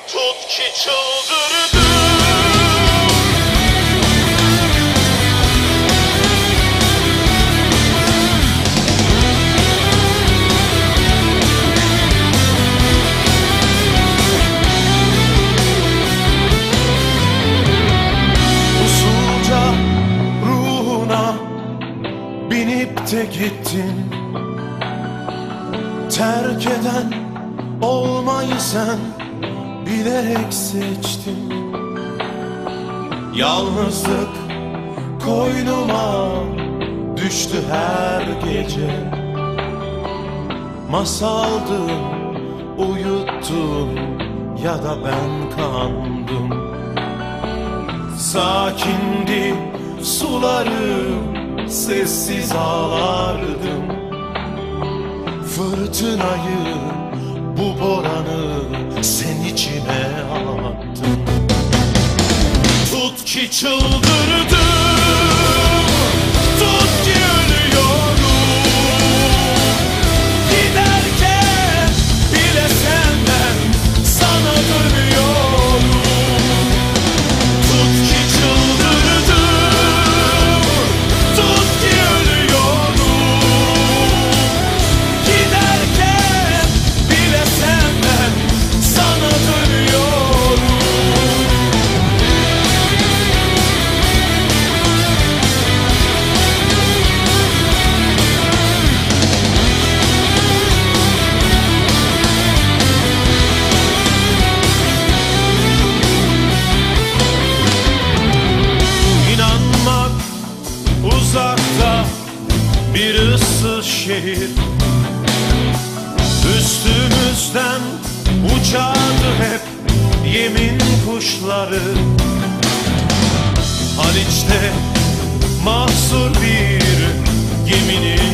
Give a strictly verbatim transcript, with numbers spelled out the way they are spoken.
Tut ki çıldırdım. Usulca ruhuna binip de gittin. Terk eden olmayı sen bilerek seçtin. Yalnızlık koynuma düştü her gece. Masaldın, uyuttun ya da ben kandım. Sakindi sularım, sessiz ağlardım. Fırtınayı, bu boranı sen içime attın. Tut ki çıldırdım, tut ki ölüyorum. Giderken bile senden sana dönüyorum. Tut ki çıldırdım, tut ki ölüyorum. Giderken bile senden sana dönüyorum. İnanmak uzakta bir ıssız şehir. Üstümüzden uçardı hep yemin kuşları. Haliç'te mahsur bir geminin